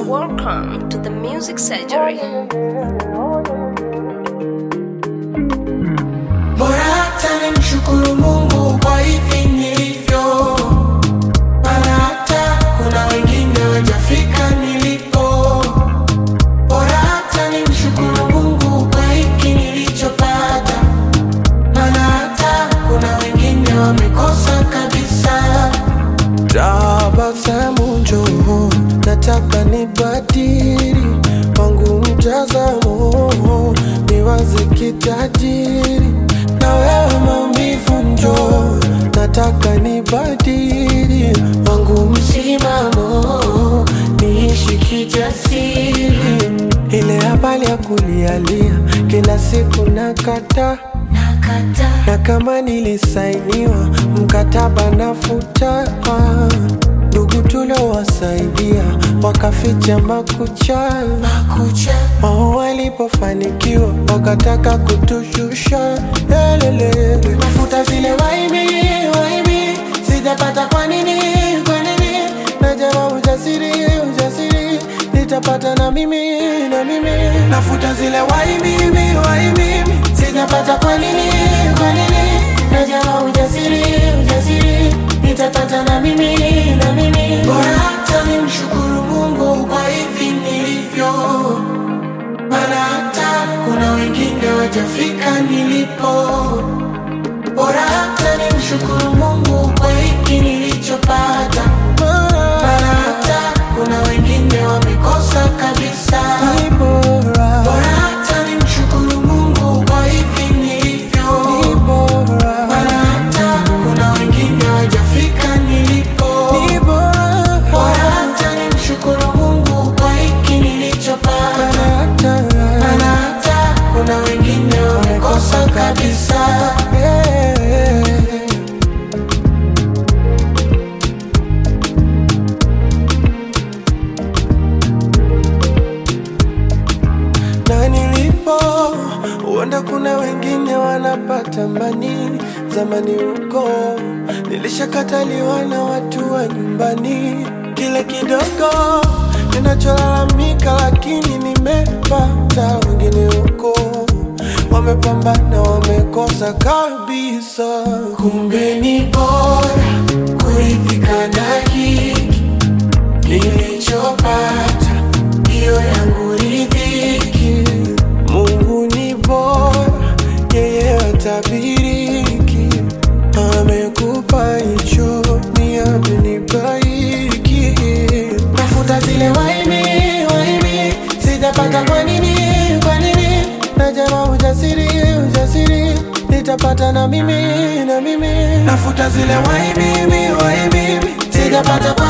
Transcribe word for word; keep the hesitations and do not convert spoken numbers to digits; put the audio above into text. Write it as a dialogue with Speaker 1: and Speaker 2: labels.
Speaker 1: Welcome to the Music Surgery.
Speaker 2: Bora hata nimshukuru Mungu kwa hivi nilivyo, maana hata kuna wengine hawajafika nilipo. Bora hata nimshukuru Mungu kwa hiki nilichopata, maana hata kuna wengine wamekosa kabisa. Tabasamu njoo, nataka nibadili wangu mtazamo, niwaze kitajiri. Na wewe maumivu njoo, nataka nibadili wangu msimamo, niishi kijasiri. Ile habari ya kulialia kila siku nakata, nakata. Na kama nilisainiwa mkataba nafuta, ndugu tuliowasaidia wakaficha makucha, makucha. Wao walipofanikiwa wakataka kutushusha, lelele. Nafuta zile waibi, waibi, sijapata kwa nini, kwa nini. Najawa ujasiri, ujasiri, nitapata na mimi, na mimi. Nafuta zile waibi, waibi, sijapata kwa nini, kwa nini. Najawa ujasiri, ujasiri, nitapata na mimi, na mimi. Bora hata nimshukuru Mungu kwa hivi nilivyo, maana hata kuna wengine hawajafika nilipo. Bora hata nimshukuru Mungu kwa hiki nilichopata, maana hata kuna wengine wamekosa kabisa. Bora hata nimshukuru Mungu kwa hivi nilivyo, maana hata kuna wengine hawajafika nilipo. Bora hata nimshukuru Mungu kwa hiki nilichopata, maana hata kuna wengine wamekosa kabisa. Na nilipo huenda kuna wengine wanapata mani. Zamani huko nilishakataliwa na watu wa nyumbani. Kile kidogo ninacholalamika lakini nimepata. Wengine huko wamepambana wamekosa kabisa. Kumbe ni bora kuridhika na hiki nilichopata, hiyo yangu ridhiki. Mungu ni bora, yeye hatabiriki. Amekupa hicho, ni amenibariki. Nafuta zile waibi, waibi, sijapata kwa nini, kwa nini. Najawa ujasiri, ujasiri, nitapata na mimi, na mimi. Nafuta zile waibi, waibi, sijapata kwa